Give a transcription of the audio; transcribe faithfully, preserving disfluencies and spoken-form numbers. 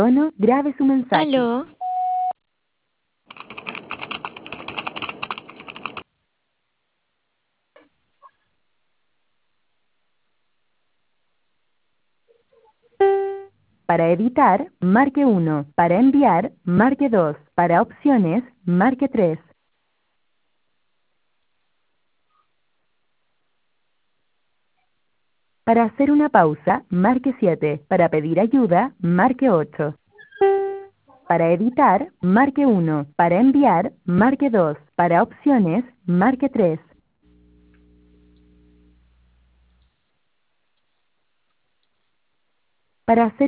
tono, grabe su mensaje. Aló. Para editar, marque uno. Para enviar, marque dos. Para opciones, marque tres. Para hacer una pausa, marque siete. Para pedir ayuda, marque ocho. Para editar, marque uno. Para enviar, marque dos. Para opciones, marque tres. Para hacer